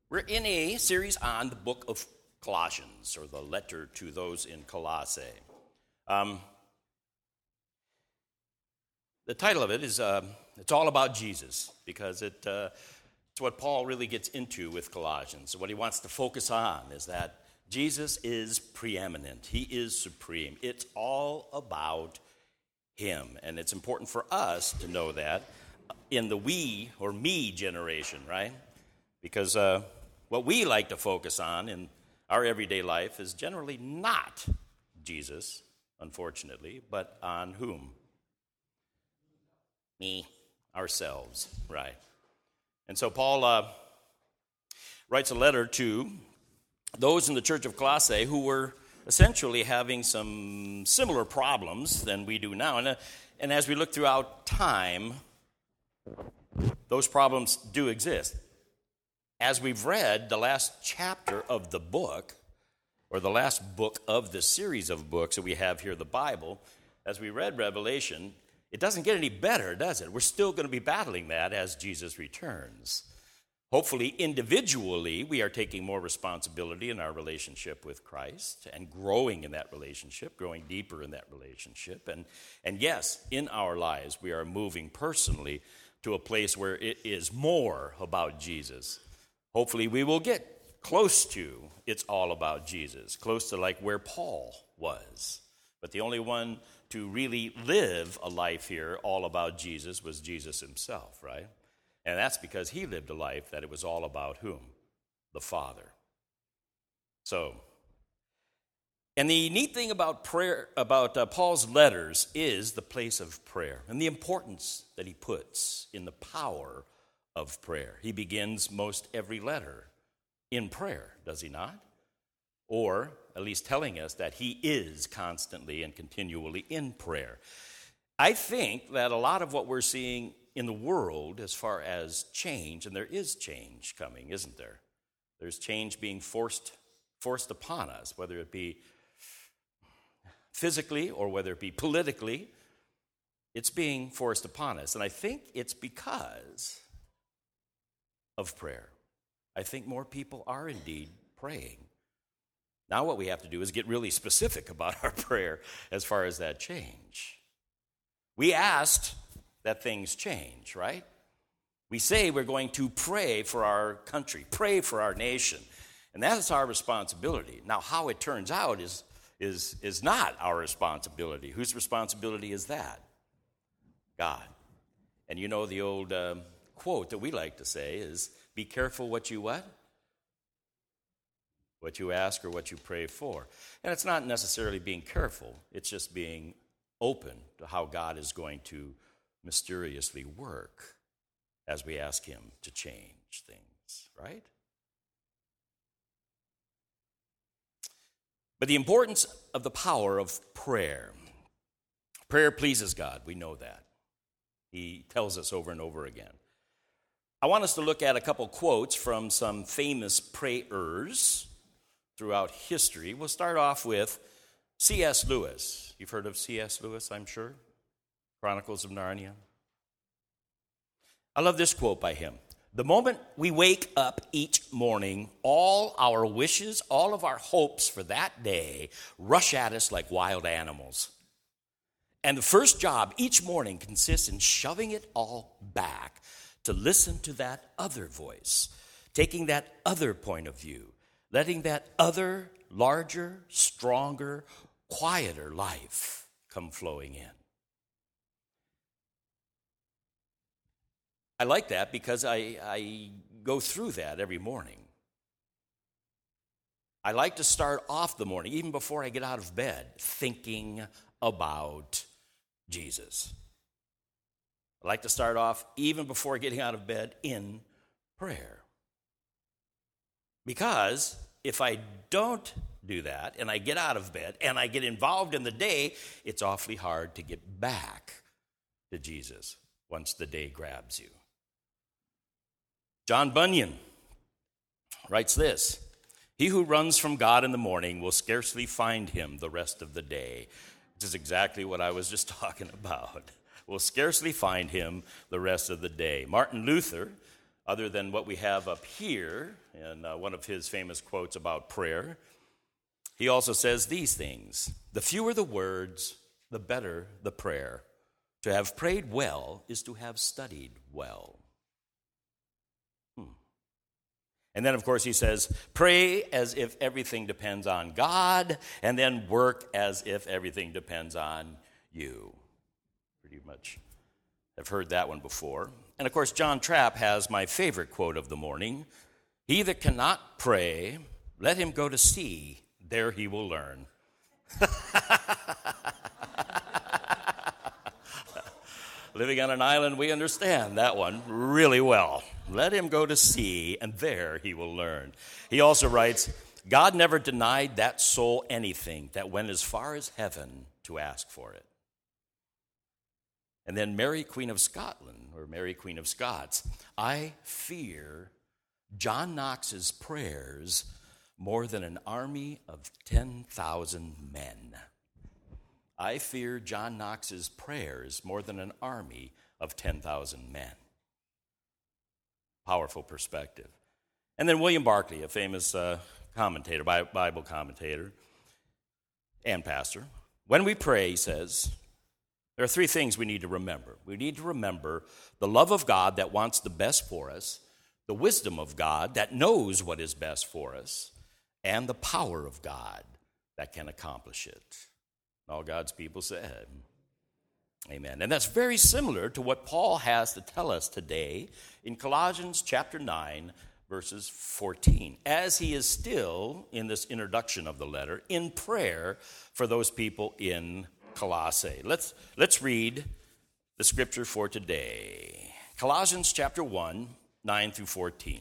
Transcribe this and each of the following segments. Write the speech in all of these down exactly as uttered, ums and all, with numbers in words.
We're in a series on the book of Colossians, or the letter to those in Colossae. Um, the title of it is, uh, it's all about Jesus, because it, uh, it's what Paul really gets into with Colossians. What he wants to focus on is that Jesus is preeminent. He is supreme. It's all about him, and it's important for us to know that in the we or me generation, right? Because uh, what we like to focus on in our everyday life is generally not Jesus, unfortunately, but on whom? Me, ourselves, right? And so Paul uh, writes a letter to those in the church of Colossae who were essentially having some similar problems than we do now. And, uh, and as we look throughout time, those problems do exist. As we've read the last chapter of the book, or the last book of the series of books that we have here, the Bible, as we read Revelation, it doesn't get any better, does it? We're still going to be battling that as Jesus returns. Hopefully, individually, we are taking more responsibility in our relationship with Christ and growing in that relationship, growing deeper in that relationship. And, and yes, in our lives, we are moving personally to a place where it is more about Jesus. Hopefully, we will get close to it's all about Jesus, close to like where Paul was. But the only one to really live a life here all about Jesus was Jesus himself, right? And that's because he lived a life that it was all about whom? The Father. So, and the neat thing about prayer, about uh, Paul's letters is the place of prayer and the importance that he puts in the power of prayer. He begins most every letter in prayer, does he not? Or at least telling us that he is constantly and continually in prayer. I think that a lot of what we're seeing in the world as far as change, and there is change coming, isn't there? There's change being forced forced upon us, whether it be physically or whether it be politically. It's being forced upon us. And I think it's because of prayer. I think more people are indeed praying. Now what we have to do is get really specific about our prayer as far as that change. We asked that things change, right? We say we're going to pray for our country, pray for our nation, and that's our responsibility. Now, how it turns out is, is, is not our responsibility. Whose responsibility is that? God. And you know the old um, quote that we like to say is, be careful what you what? What you ask or what you pray for. And it's not necessarily being careful. It's just being open to how God is going to mysteriously work as we ask him to change things, right? But the importance of the power of prayer. Prayer pleases God. We know that. He tells us over and over again. I want us to look at a couple quotes from some famous prayers throughout history. We'll start off with C S Lewis. You've heard of C S Lewis, I'm sure? Chronicles of Narnia. I love this quote by him. The moment we wake up each morning, all our wishes, all of our hopes for that day rush at us like wild animals. And the first job each morning consists in shoving it all back to listen to that other voice, taking that other point of view, letting that other, larger, stronger, quieter life come flowing in. I like that because I, I go through that every morning. I like to start off the morning, even before I get out of bed, thinking about Jesus. I like to start off, even before getting out of bed, in prayer. Because if I don't do that, and I get out of bed, and I get involved in the day, it's awfully hard to get back to Jesus once the day grabs you. John Bunyan writes this, he who runs from God in the morning will scarcely find him the rest of the day. Which is exactly what I was just talking about. Will scarcely find him the rest of the day. Martin Luther other than what we have up here in uh, one of his famous quotes about prayer. He also says these things: the fewer the words, the better the prayer. To have prayed well is to have studied well. Hmm. And then, of course, he says, pray as if everything depends on God, and then work as if everything depends on you. Pretty much I've heard that one before. And, of course, John Trapp has my favorite quote of the morning: he that cannot pray, let him go to sea. There he will learn. Living on an island, we understand that one really well. Let him go to sea, and there he will learn. He also writes, God never denied that soul anything that went as far as heaven to ask for it. And then Mary, Queen of Scotland, or Mary, Queen of Scots, I fear John Knox's prayers more than an army of ten thousand men. I fear John Knox's prayers more than an army of ten thousand men. Powerful perspective. And then William Barclay, a famous uh, commentator, Bible commentator and pastor. When we pray, he says, there are three things we need to remember. We need to remember the love of God that wants the best for us, the wisdom of God that knows what is best for us, and the power of God that can accomplish it. All God's people said, amen. And that's very similar to what Paul has to tell us today in Colossians chapter nine, verses fourteen, as he is still, in this introduction of the letter, in prayer for those people in Colossae. Let's, let's read the scripture for today. Colossians chapter one, nine through fourteen.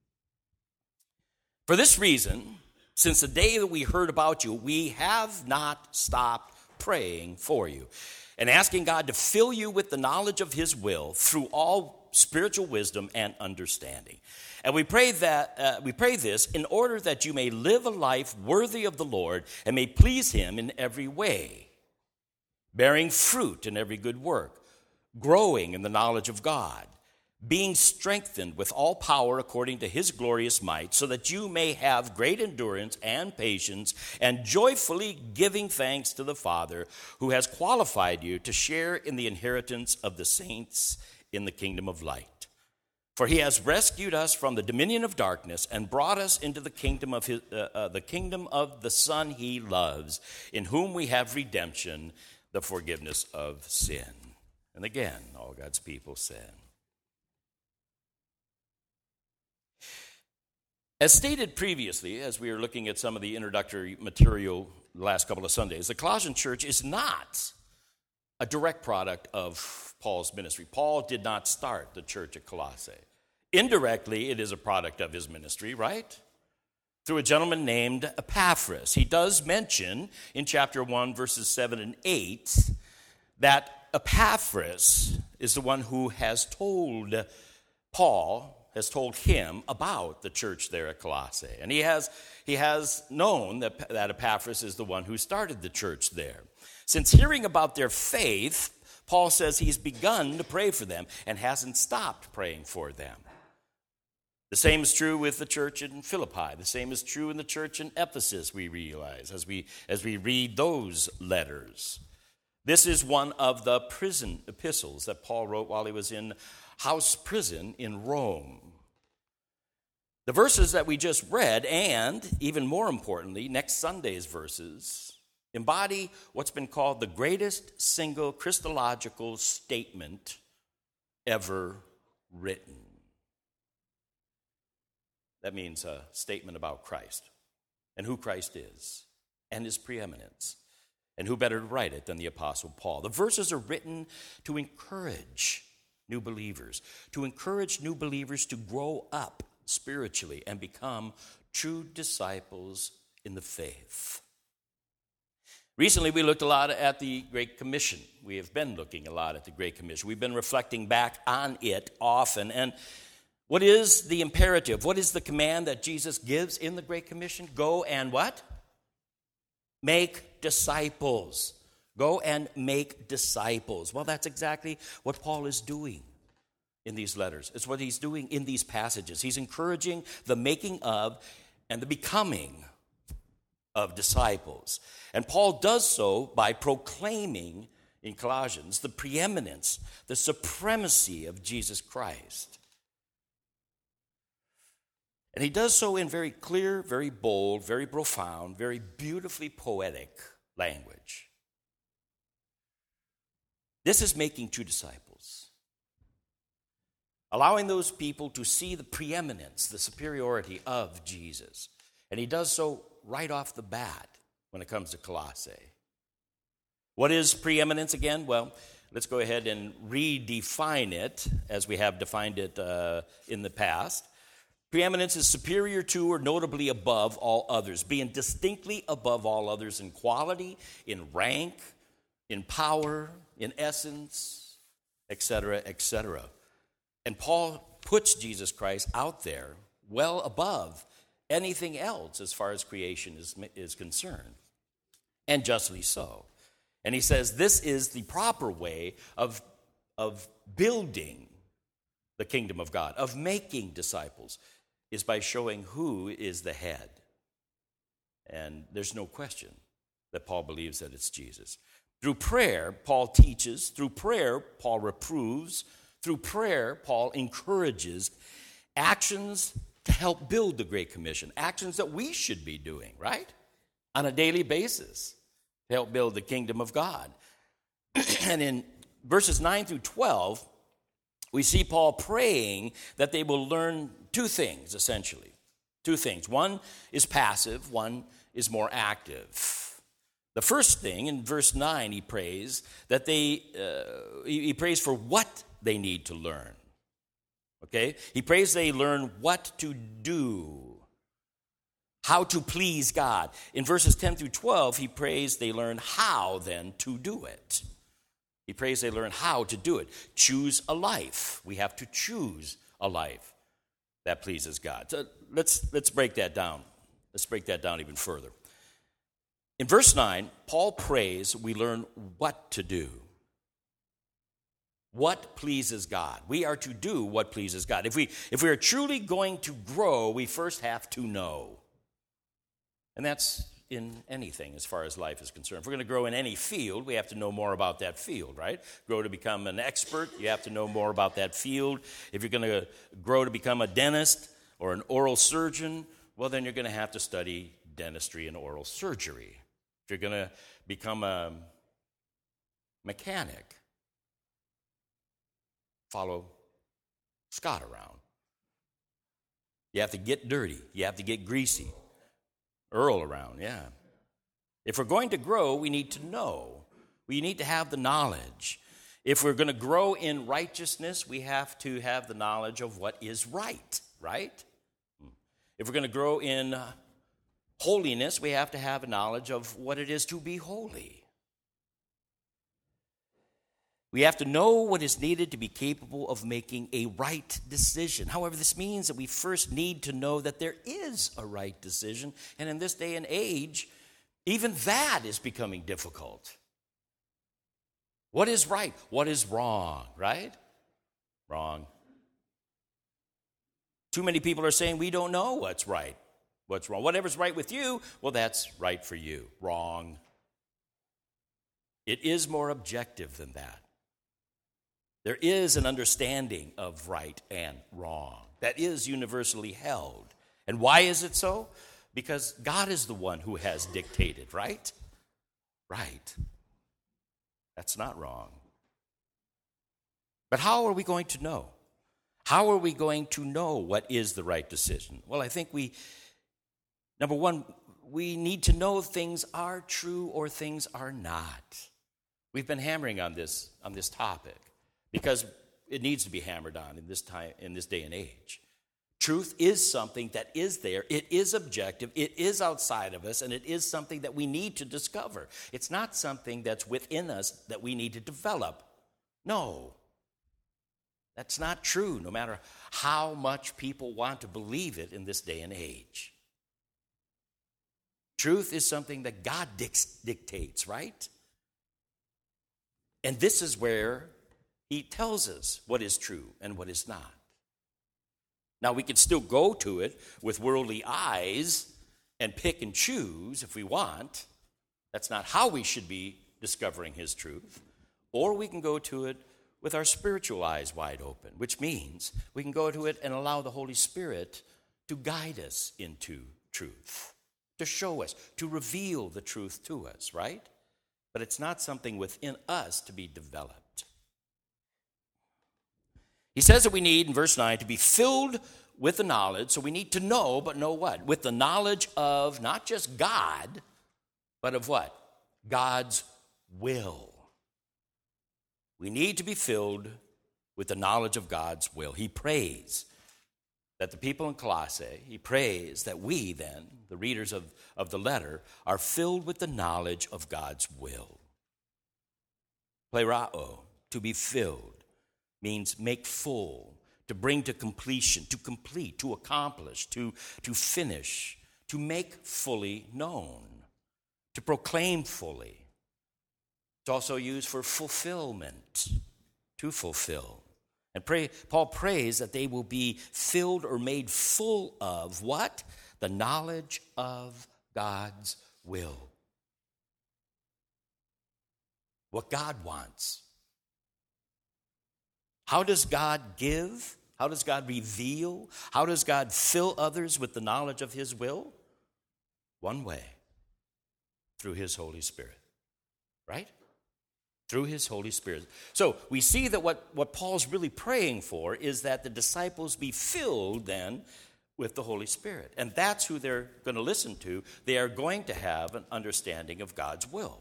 For this reason, since the day that we heard about you, we have not stopped praying for you and asking God to fill you with the knowledge of his will through all spiritual wisdom and understanding. And we pray that uh, we pray this in order that you may live a life worthy of the Lord and may please him in every way, bearing fruit in every good work, growing in the knowledge of God, being strengthened with all power according to his glorious might, so that you may have great endurance and patience, and joyfully giving thanks to the Father, who has qualified you to share in the inheritance of the saints in the kingdom of light. For he has rescued us from the dominion of darkness and brought us into the kingdom of his, uh, uh, the kingdom of the Son he loves, in whom we have redemption, the forgiveness of sin. And again, all God's people said. As stated previously, as we were looking at some of the introductory material the last couple of Sundays, the Colossian church is not a direct product of Paul's ministry. Paul did not start the church at Colossae. Indirectly, it is a product of his ministry, right? Through a gentleman named Epaphras. He does mention in chapter one, verses seven and eight, that Epaphras is the one who has told Paul, has told him about the church there at Colossae. And he has, he has known that, that Epaphras is the one who started the church there. Since hearing about their faith, Paul says he's begun to pray for them and hasn't stopped praying for them. The same is true with the church in Philippi. The same is true in the church in Ephesus, we realize, as we, as we read those letters. This is one of the prison epistles that Paul wrote while he was in house prison in Rome. The verses that we just read, and even more importantly, next Sunday's verses, embody what's been called the greatest single Christological statement ever written. That means a statement about Christ and who Christ is and his preeminence. And who better to write it than the Apostle Paul? The verses are written to encourage new believers, to encourage new believers to grow up spiritually and become true disciples in the faith. Recently, we looked a lot at the Great Commission. We have been looking a lot at the Great Commission. We've been reflecting back on it often. And what is the imperative? What is the command that Jesus gives in the Great Commission? Go and what? Make disciples. Go and make disciples. Well, that's exactly what Paul is doing. in these letters. It's what he's doing in these passages. He's encouraging the making of and the becoming of disciples. And Paul does so by proclaiming in Colossians the preeminence, the supremacy of Jesus Christ. And he does so in very clear, very bold, very profound, very beautifully poetic language. This is making true disciples. Allowing those people to see the preeminence, the superiority of Jesus. And he does so right off the bat when it comes to Colossae. What is preeminence again? Well, let's go ahead and redefine it as we have defined it uh, in the past. Preeminence is superior to or notably above all others, being distinctly above all others in quality, in rank, in power, in essence, et cetera, et cetera. And Paul puts Jesus Christ out there well above anything else as far as creation is, is concerned, and justly so. And he says this is the proper way of, of building the kingdom of God, of making disciples, is by showing who is the head. And there's no question that Paul believes that it's Jesus. Through prayer, Paul teaches. Through prayer, Paul reproves. Through prayer, Paul encourages actions to help build the Great Commission, actions that we should be doing, right? On a daily basis to help build the kingdom of God. And in verses nine through twelve, we see Paul praying that they will learn two things, essentially. Two things. One is passive, one is more active. The first thing, in verse nine, he prays that they, uh, he, he prays for what they need to learn. Okay? He prays they learn what to do, how to please God. In verses ten through twelve, he prays they learn how then to do it. He prays they learn how to do it. Choose a life. We have to choose a life that pleases God. So let's, let's break that down. Let's break that down even further. In verse nine, Paul prays we learn what to do. What pleases God. We are to do what pleases God. If we, if we are truly going to grow, we first have to know. And that's in anything as far as life is concerned. If we're going to grow in any field, we have to know more about that field, right? Grow to become an expert, you have to know more about that field. If you're going to grow to become a dentist or an oral surgeon, well, then you're going to have to study dentistry and oral surgery. If you're going to become a mechanic, follow Scott around. You have to get dirty. You have to get greasy. Earl around, yeah. If we're going to grow, we need to know. We need to have the knowledge. If we're going to grow in righteousness, we have to have the knowledge of what is right, right? If we're going to grow in holiness, we have to have a knowledge of what it is to be holy. We have to know what is needed to be capable of making a right decision. However, this means that we first need to know that there is a right decision. And in this day and age, even that is becoming difficult. What is right? What is wrong, right? Wrong. Too many people are saying we don't know what's right, what's wrong. Whatever's right with you, well, that's right for you. Wrong. It is more objective than that. There is an understanding of right and wrong that is universally held. And why is it so? Because God is the one who has dictated, right? Right. That's not wrong. But how are we going to know? How are we going to know what is the right decision? Well, I think we, number one, we need to know things are true or things are not. We've been hammering on this, on this topic. Because it needs to be hammered on in this time, in this day and age. Truth is something that is there. It is objective. It is outside of us, and it is something that we need to discover. It's not something that's within us that we need to develop. No, that's not true, no matter how much people want to believe it in this day and age. Truth is something that God dic- dictates, right? And this is where he tells us what is true and what is not. Now, we can still go to it with worldly eyes and pick and choose if we want. That's not how we should be discovering his truth. Or we can go to it with our spiritual eyes wide open, which means we can go to it and allow the Holy Spirit to guide us into truth, to show us, to reveal the truth to us, right? But it's not something within us to be developed. He says that we need, in verse nine, to be filled with the knowledge. So we need to know, but know what? With the knowledge of not just God, but of what? God's will. We need to be filled with the knowledge of God's will. He prays that the people in Colossae, he prays that we then, the readers of, of the letter, are filled with the knowledge of God's will. Plerao, to be filled, means make full, to bring to completion, to complete, to accomplish, to, to finish, to make fully known, to proclaim fully. It's also used for fulfillment, to fulfill. And pray, Paul prays that they will be filled or made full of what? The knowledge of God's will. What God wants. How does God give? How does God reveal? How does God fill others with the knowledge of his will? One way, through his Holy Spirit, right? Through his Holy Spirit. So we see that what, what Paul's really praying for is that the disciples be filled then with the Holy Spirit. And that's who they're going to listen to. They are going to have an understanding of God's will.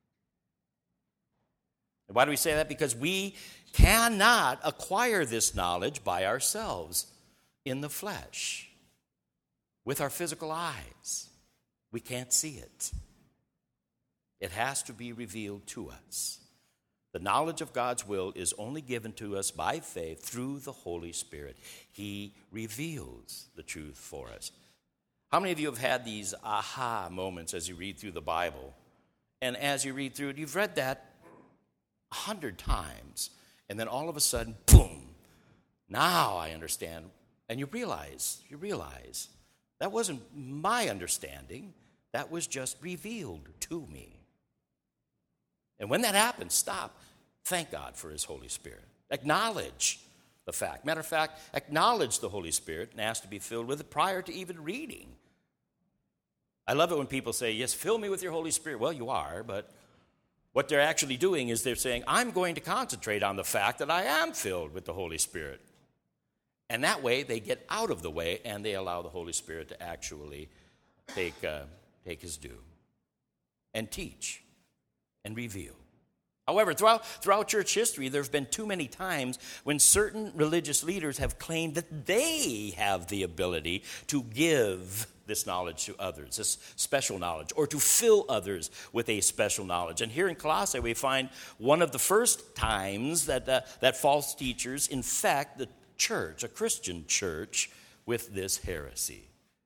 And why do we say that? Because we cannot acquire this knowledge by ourselves in the flesh, with our physical eyes. We can't see it. It has to be revealed to us. The knowledge of God's will is only given to us by faith through the Holy Spirit. He reveals the truth for us. How many of you have had these aha moments as you read through the Bible? And as you read through it, you've read that a hundred times, and then all of a sudden, boom, now I understand. And you realize, you realize, that wasn't my understanding. That was just revealed to me. And when that happens, stop. Thank God for his Holy Spirit. Acknowledge the fact. Matter of fact, acknowledge the Holy Spirit and ask to be filled with it prior to even reading. I love it when people say, yes, fill me with your Holy Spirit. Well, you are, but what they're actually doing is they're saying, I'm going to concentrate on the fact that I am filled with the Holy Spirit. And that way, they get out of the way and they allow the Holy Spirit to actually take, uh, take his due and teach and reveal. However, throughout, throughout church history, there have been too many times when certain religious leaders have claimed that they have the ability to give this knowledge to others, this special knowledge, or to fill others with a special knowledge. And here in Colossae, we find one of the first times that, uh, that false teachers infect the church, a Christian church, with this heresy.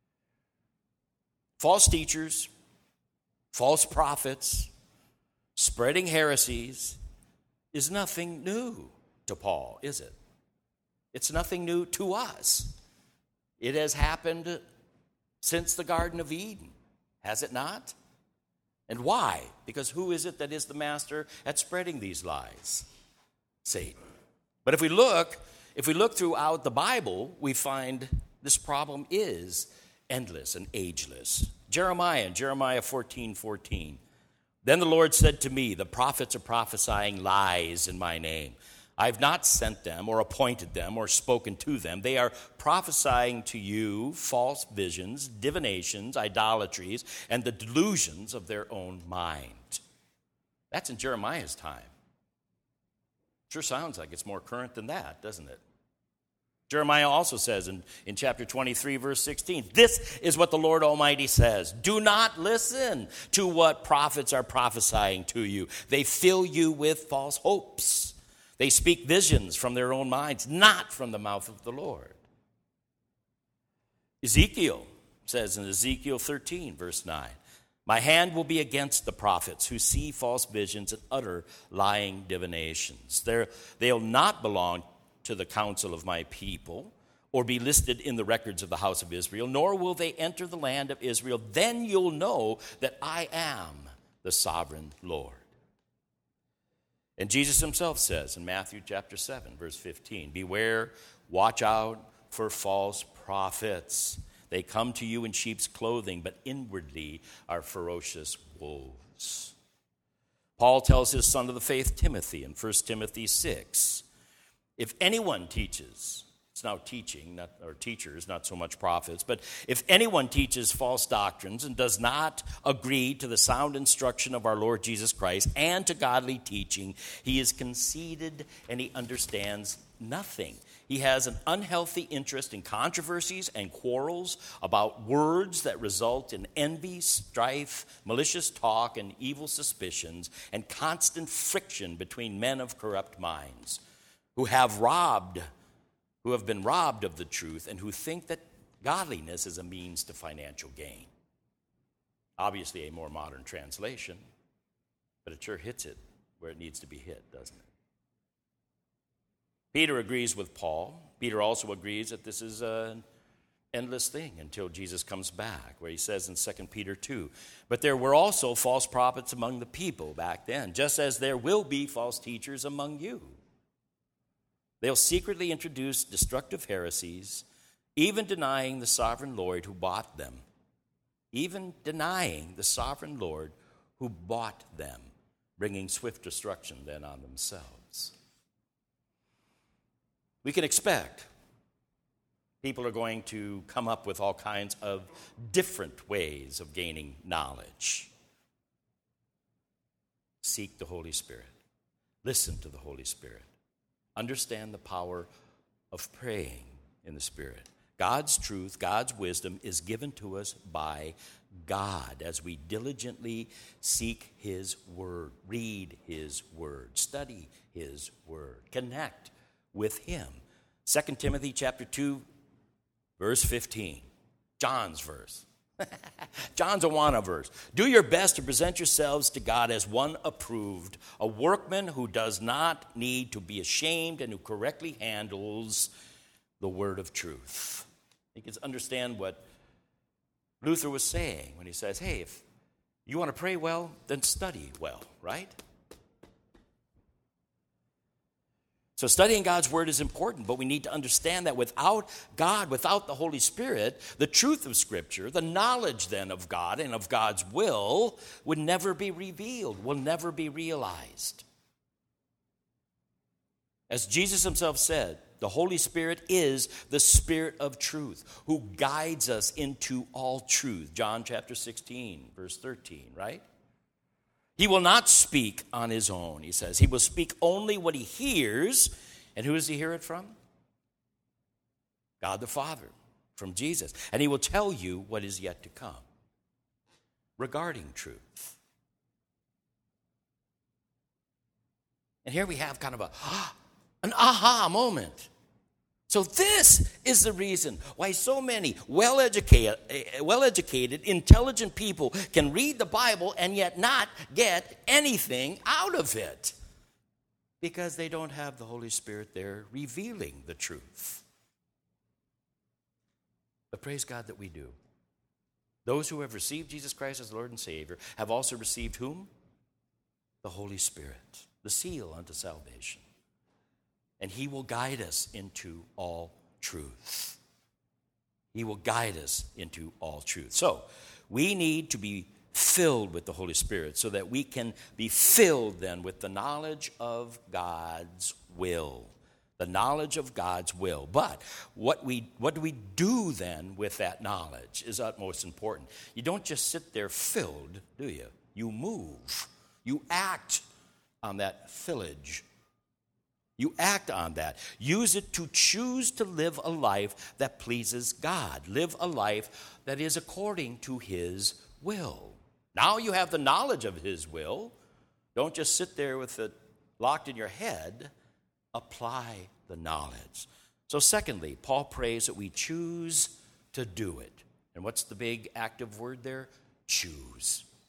False teachers, false prophets, spreading heresies is nothing new to Paul, is it? It's nothing new to us. It has happened since the Garden of Eden, has it not? And why? Because who is it that is the master at spreading these lies? Satan. But if we look, if we look throughout the Bible, we find this problem is endless and ageless. Jeremiah, in Jeremiah fourteen fourteen. Then the Lord said to me, the prophets are prophesying lies in my name. I have not sent them or appointed them or spoken to them. They are prophesying to you false visions, divinations, idolatries, and the delusions of their own mind. That's in Jeremiah's time. Sure sounds like it's more current than that, doesn't it? Jeremiah also says in, in chapter twenty-three, verse sixteen, this is what the Lord Almighty says. Do not listen to what prophets are prophesying to you. They fill you with false hopes. They speak visions from their own minds, not from the mouth of the Lord. Ezekiel says in Ezekiel thirteen, verse nine, My hand will be against the prophets who see false visions and utter lying divinations. They're, they'll not belong to the counsel of my people or be listed in the records of the house of Israel, nor will they enter the land of Israel. Then you'll know that I am the sovereign Lord. And Jesus himself says in Matthew chapter seven, verse fifteen, beware, watch out for false prophets. They come to you in sheep's clothing, but inwardly are ferocious wolves. Paul tells his son of the faith, Timothy, in First Timothy six, if anyone teaches, it's now teaching, not, or teachers, not so much prophets, but if anyone teaches false doctrines and does not agree to the sound instruction of our Lord Jesus Christ and to godly teaching, he is conceited and he understands nothing. He has an unhealthy interest in controversies and quarrels about words that result in envy, strife, malicious talk, and evil suspicions, and constant friction between men of corrupt minds who have robbed, who have been robbed of the truth and who think that godliness is a means to financial gain. Obviously a more modern translation, but it sure hits it where it needs to be hit, doesn't it? Peter agrees with Paul. Peter also agrees that this is an endless thing until Jesus comes back, where he says in Second Peter two, but there were also false prophets among the people back then, just as there will be false teachers among you. They'll secretly introduce destructive heresies, even denying the sovereign Lord who bought them. Even denying the sovereign Lord who bought them, bringing swift destruction then on themselves. We can expect people are going to come up with all kinds of different ways of gaining knowledge. Seek the Holy Spirit. Listen to the Holy Spirit. Understand the power of praying in the Spirit. God's truth, God's wisdom is given to us by God as we diligently seek His Word, read His Word, study His Word, connect with Him. Second Timothy chapter two, verse fifteen, John's verse. John's Awana verse. Do your best to present yourselves to God as one approved, a workman who does not need to be ashamed and who correctly handles the word of truth. You can understand what Luther was saying when he says, hey, if you want to pray well, then study well, right? So studying God's word is important, but we need to understand that without God, without the Holy Spirit, the truth of Scripture, the knowledge then of God and of God's will would never be revealed, will never be realized. As Jesus himself said, the Holy Spirit is the Spirit of truth who guides us into all truth. John chapter sixteen, verse thirteen, right? He will not speak on his own, he says. He will speak only what he hears. And who does he hear it from? God the Father, from Jesus. And he will tell you what is yet to come regarding truth. And here we have kind of a, an aha moment. So this is the reason why so many well-educated, well-educated, intelligent people can read the Bible and yet not get anything out of it. Because they don't have the Holy Spirit there revealing the truth. But praise God that we do. Those who have received Jesus Christ as Lord and Savior have also received whom? The Holy Spirit, the seal unto salvation. And he will guide us into all truth. He will guide us into all truth. So, we need to be filled with the Holy Spirit so that we can be filled then with the knowledge of God's will. The knowledge of God's will. But what we what do we do then with that knowledge is utmost important. You don't just sit there filled, do you? You move. You act on that fillage. You act on that. Use it to choose to live a life that pleases God. Live a life that is according to His will. Now you have the knowledge of His will. Don't just sit there with it locked in your head. Apply the knowledge. So secondly, Paul prays that we choose to do it. And what's the big active word there? Choose.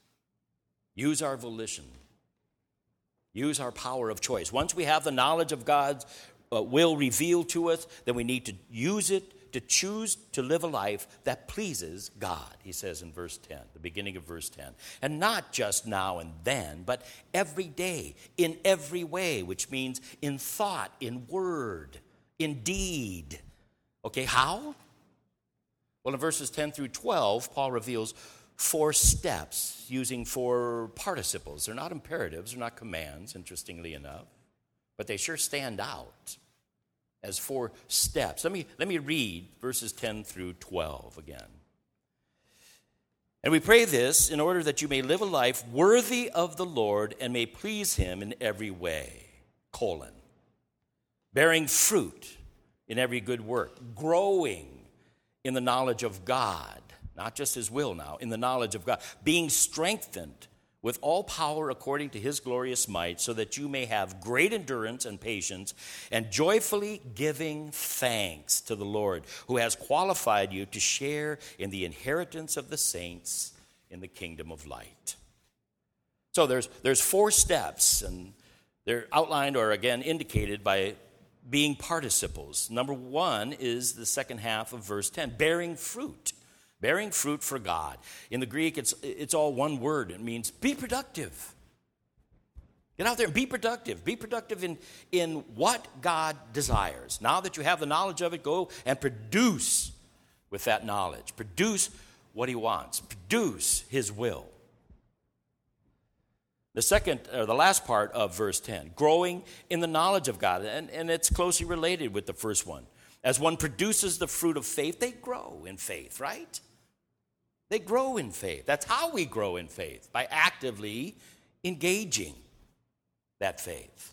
Use our volition. Use our power of choice. Once we have the knowledge of God's uh, will revealed to us, then we need to use it to choose to live a life that pleases God, he says in verse ten, the beginning of verse ten. And not just now and then, but every day, in every way, which means in thought, in word, in deed. Okay, how? Well, in verses ten through twelve, Paul reveals four steps using four participles. They're not imperatives, they're not commands, interestingly enough, but they sure stand out as four steps. Let me, let me read verses ten through twelve again. And we pray this in order that you may live a life worthy of the Lord and may please him in every way, colon, bearing fruit in every good work, growing in the knowledge of God, not just his will now, in the knowledge of God, being strengthened with all power according to his glorious might, so that you may have great endurance and patience, and joyfully giving thanks to the Lord, who has qualified you to share in the inheritance of the saints in the kingdom of light. So there's, there's four steps, and they're outlined or, again, indicated by being participles. Number one is the second half of verse ten, bearing fruit. Bearing fruit for God. In the Greek, it's, it's all one word. It means be productive. Get out there and be productive. Be productive in, in what God desires. Now that you have the knowledge of it, go and produce with that knowledge. Produce what he wants. Produce his will. The second, or the last part of verse ten, growing in the knowledge of God. And, and it's closely related with the first one. As one produces the fruit of faith, they grow in faith, right? They grow in faith. That's how we grow in faith, by actively engaging that faith.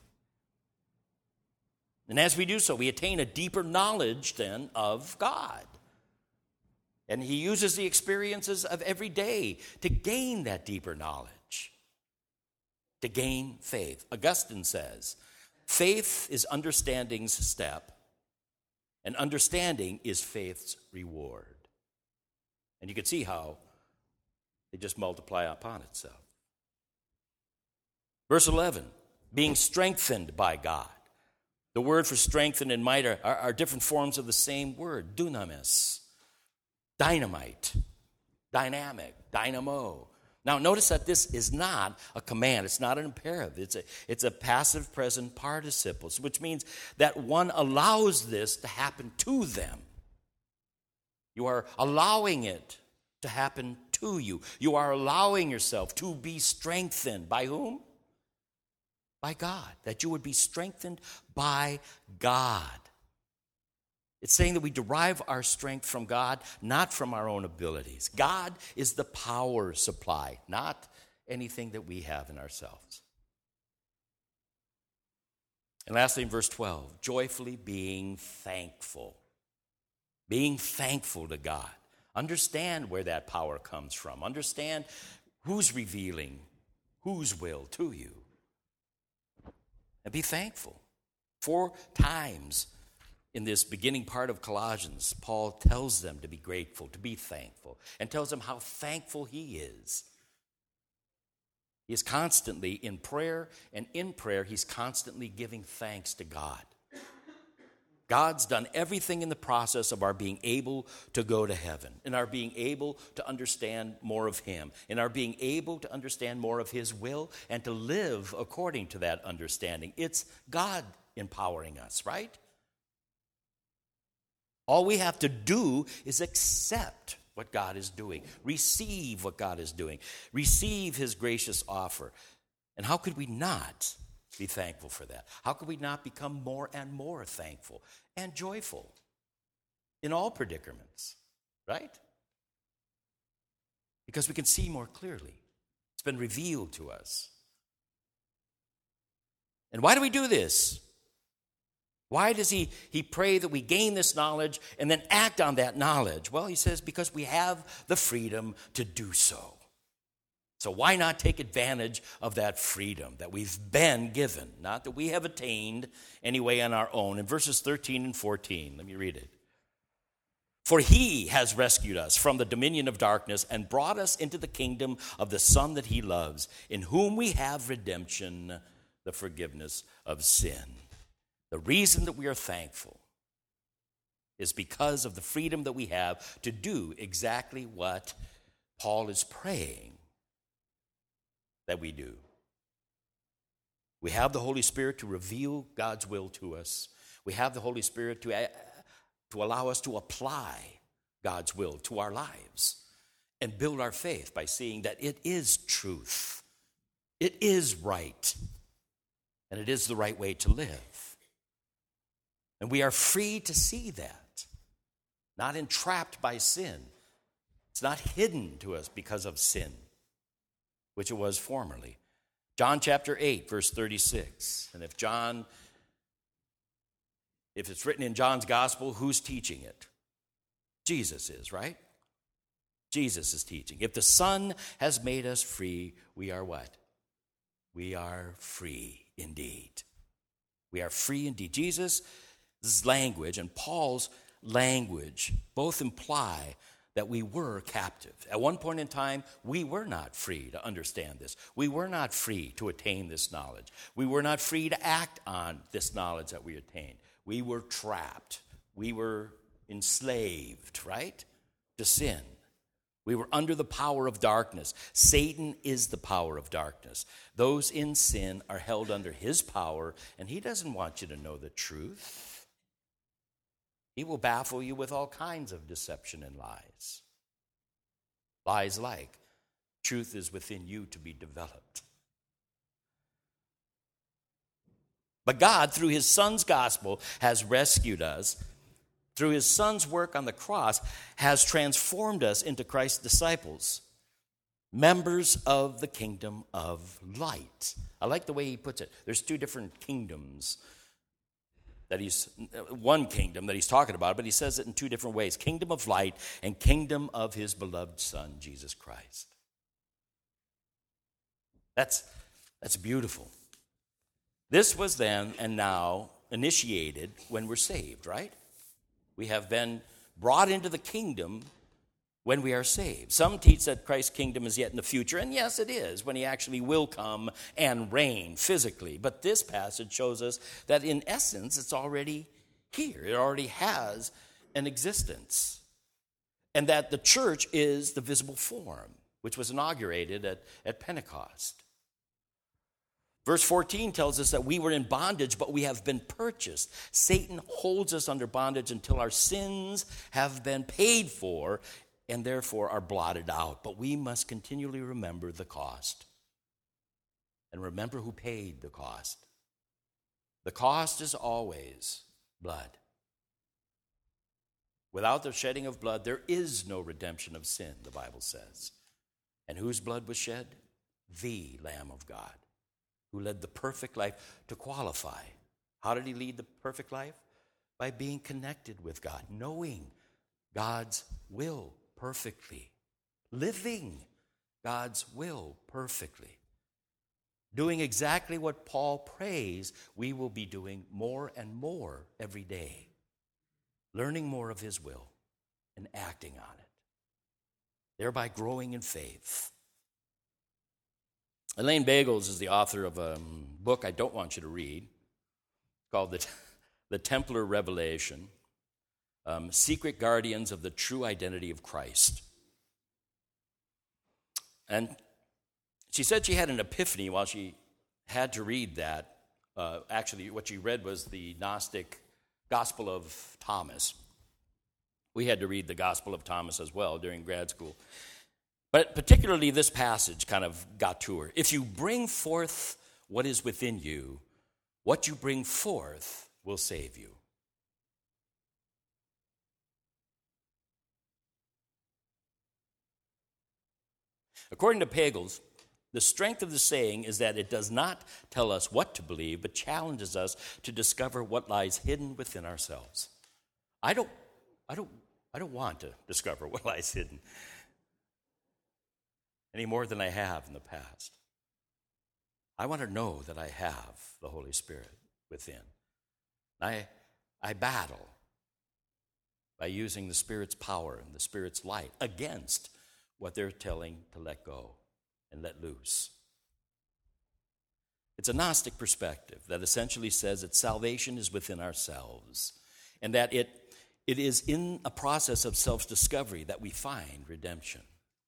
And as we do so, we attain a deeper knowledge then of God. And he uses the experiences of every day to gain that deeper knowledge, to gain faith. Augustine says, faith is understanding's step, and understanding is faith's reward. And you can see how they just multiply upon itself. Verse eleven, being strengthened by God. The word for strengthened and might are, are, are different forms of the same word, dunamis, dynamite, dynamic, dynamo. Now, notice that this is not a command. It's not an imperative. It's a, it's a passive present participle, which means that one allows this to happen to them. You are allowing it to happen to you. You are allowing yourself to be strengthened. By whom? By God. That you would be strengthened by God. It's saying that we derive our strength from God, not from our own abilities. God is the power supply, not anything that we have in ourselves. And lastly, in verse twelve, joyfully being thankful. Being thankful to God. Understand where that power comes from. Understand who's revealing whose will to you. And be thankful. Four times in this beginning part of Colossians, Paul tells them to be grateful, to be thankful, and tells them how thankful he is. He is constantly in prayer, and in prayer, he's constantly giving thanks to God. God's done everything in the process of our being able to go to heaven, and our being able to understand more of him, and our being able to understand more of his will, and to live according to that understanding. It's God empowering us, right? All we have to do is accept what God is doing, receive what God is doing, receive his gracious offer. And how could we not be thankful for that? How could we not become more and more thankful and joyful in all predicaments, right? Because we can see more clearly. It's been revealed to us. And why do we do this? Why does he, he pray that we gain this knowledge and then act on that knowledge? Well, he says, because we have the freedom to do so. So why not take advantage of that freedom that we've been given? Not that we have attained anyway on our own. In verses thirteen and fourteen, let me read it. For he has rescued us from the dominion of darkness and brought us into the kingdom of the Son that he loves, in whom we have redemption, the forgiveness of sin. The reason that we are thankful is because of the freedom that we have to do exactly what Paul is praying that we do. We have the Holy Spirit to reveal God's will to us. We have the Holy Spirit to to allow us to apply God's will to our lives and build our faith by seeing that it is truth, it is right, and it is the right way to live. And we are free to see that, not entrapped by sin. It's not hidden to us because of sin, which it was formerly. John chapter eight, verse thirty-six. And if John If it's written in John's gospel, who's teaching it? Jesus is, right? Jesus is teaching. If the Son has made us free, we are what? We are free indeed. We are free indeed. Jesus' language and Paul's language both imply that we were captive. At one point in time, we were not free to understand this. We were not free to attain this knowledge. We were not free to act on this knowledge that we attained. We were trapped. We were enslaved, right, to sin. We were under the power of darkness. Satan is the power of darkness. Those in sin are held under his power, and he doesn't want you to know the truth. He will baffle you with all kinds of deception and lies. Lies like, truth is within you to be developed. But God, through his Son's gospel, has rescued us. Through his Son's work on the cross, has transformed us into Christ's disciples, members of the kingdom of light. I like the way he puts it. There's two different kingdoms that he's, one kingdom that he's talking about, but he says it in two different ways. Kingdom of light and kingdom of his beloved Son, Jesus Christ. That's, that's beautiful. This was then and now initiated when we're saved, right? We have been brought into the kingdom when we are saved. Some teach that Christ's kingdom is yet in the future, and yes, it is, when he actually will come and reign physically. But this passage shows us that in essence, it's already here. It already has an existence. And that the church is the visible form, which was inaugurated at, at Pentecost. Verse fourteen tells us that we were in bondage, but we have been purchased. Satan holds us under bondage until our sins have been paid for and therefore are blotted out. But we must continually remember the cost. And remember who paid the cost. The cost is always blood. Without the shedding of blood, there is no redemption of sin, the Bible says. And whose blood was shed? The Lamb of God, who led the perfect life to qualify. How did he lead the perfect life? By being connected with God, knowing God's will perfectly, living God's will perfectly, doing exactly what Paul prays we will be doing more and more every day, learning more of his will and acting on it, thereby growing in faith. Elaine Bagels is the author of a book I don't want you to read called The, the Templar Revelation, um, Secret Guardians of the True Identity of Christ. And she said she had an epiphany while she had to read that. Uh, actually, what she read was the Gnostic Gospel of Thomas. We had to read the Gospel of Thomas as well during grad school. But particularly this passage kind of got to her. If you bring forth what is within you, what you bring forth will save you. According to Pagels, the strength of the saying is that it does not tell us what to believe, but challenges us to discover what lies hidden within ourselves. I don't, I don't, I don't want to discover what lies hidden any more than I have in the past. I want to know that I have the Holy Spirit within. I, I battle by using the Spirit's power and the Spirit's light against what they're telling to let go and let loose. It's a Gnostic perspective that essentially says that salvation is within ourselves and that it, it is in a process of self-discovery that we find redemption.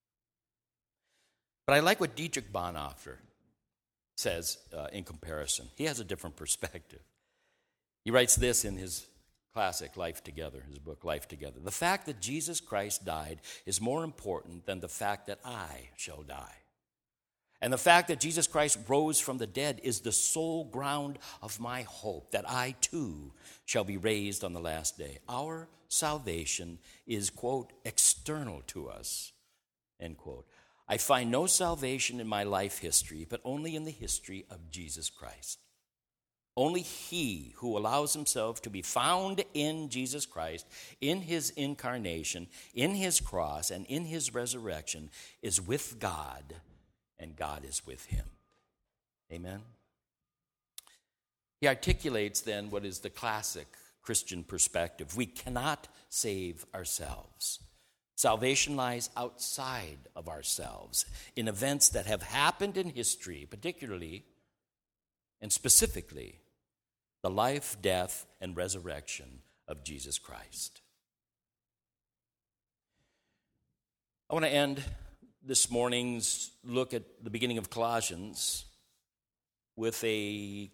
But I like what Dietrich Bonhoeffer says uh, in comparison. He has a different perspective. He writes this in his classic Life Together, his book Life Together. The fact that Jesus Christ died is more important than the fact that I shall die. And the fact that Jesus Christ rose from the dead is the sole ground of my hope, that I too shall be raised on the last day. Our salvation is, quote, external to us, end quote. I find no salvation in my life history, but only in the history of Jesus Christ. Only he who allows himself to be found in Jesus Christ, in his incarnation, in his cross, and in his resurrection, is with God, and God is with him. Amen? He articulates then what is the classic Christian perspective. We cannot save ourselves. Salvation lies outside of ourselves in events that have happened in history, particularly and specifically the life, death, and resurrection of Jesus Christ. I want to end this morning's look at the beginning of Colossians with a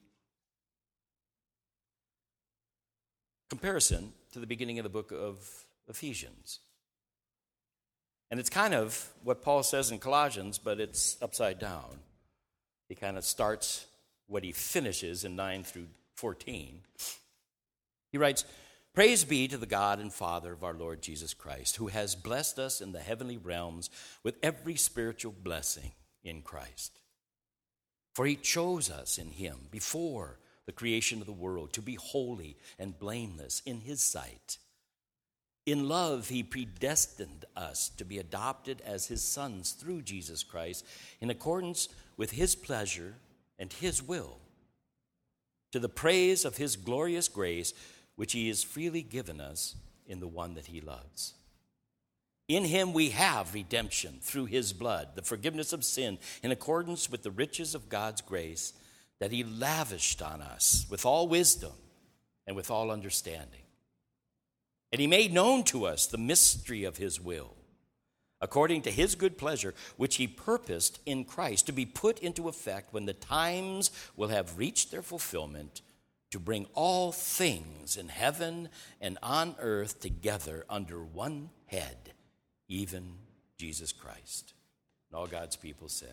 comparison to the beginning of the book of Ephesians. And it's kind of what Paul says in Colossians, but it's upside down. He kind of starts what he finishes in nine through fourteen. He writes, "Praise be to the God and Father of our Lord Jesus Christ, who has blessed us in the heavenly realms with every spiritual blessing in Christ. For he chose us in him before the creation of the world to be holy and blameless in his sight. In love, he predestined us to be adopted as his sons through Jesus Christ in accordance with his pleasure and his will, to the praise of his glorious grace, which he has freely given us in the one that he loves. In him we have redemption through his blood, the forgiveness of sin, in accordance with the riches of God's grace that he lavished on us with all wisdom and with all understanding. And he made known to us the mystery of his will, according to his good pleasure, which he purposed in Christ to be put into effect when the times will have reached their fulfillment, to bring all things in heaven and on earth together under one head, even Jesus Christ." And all God's people said.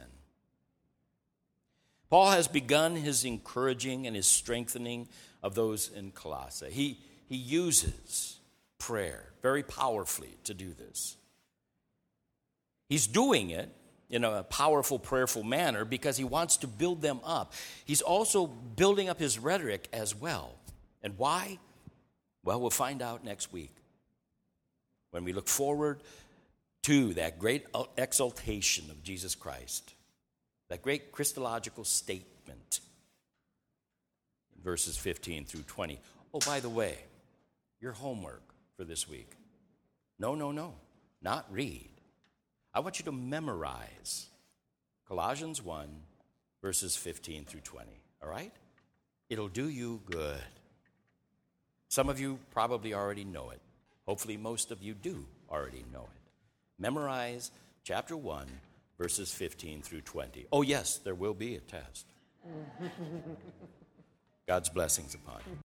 Paul has begun his encouraging and his strengthening of those in Colossae. He, he uses prayer very powerfully to do this. He's doing it in a powerful, prayerful manner because he wants to build them up. He's also building up his rhetoric as well. And why? Well, we'll find out next week when we look forward to that great exaltation of Jesus Christ, that great Christological statement, verses fifteen through twenty. Oh, by the way, your homework for this week. No, no, no, not read. I want you to memorize Colossians one, verses fifteen through twenty, all right? It'll do you good. Some of you probably already know it. Hopefully most of you do already know it. Memorize chapter one, verses fifteen through twenty. Oh, yes, there will be a test. God's blessings upon you.